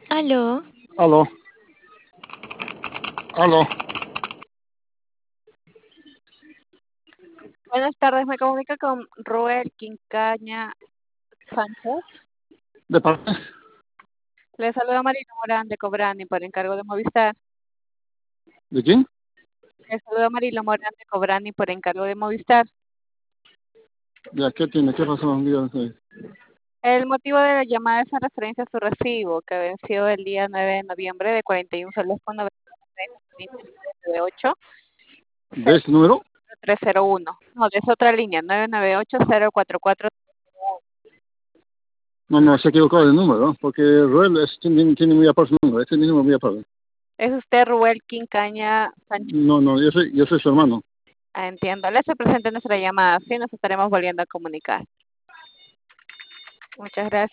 Aló, Aló, aló, Buenas tardes, me comunico con Roel Quincaña Sánchez. de parte, Le saluda Marina Morán de Cobrani por encargo de Movistar. ¿de quién? Le saluda Marilo Morán de Cobrani por encargo de Movistar. Ya, ¿qué tiene? ¿Qué pasó? Dígame. El motivo de la llamada es en referencia a su recibo, que venció el día 9 de noviembre de 41 soles con 998 ¿De ese número? 0301. No, de esa otra línea, 998-044. No, se ha equivocado de número, ¿no? Porque Roel tiene muy aparte su número, este es mi número muy aparte. ¿Es usted Roel Quincaña Sánchez? No, yo soy su hermano. Ah, entiendo. Le hace presente nuestra llamada, sí, nos estaremos volviendo a comunicar. Muchas gracias.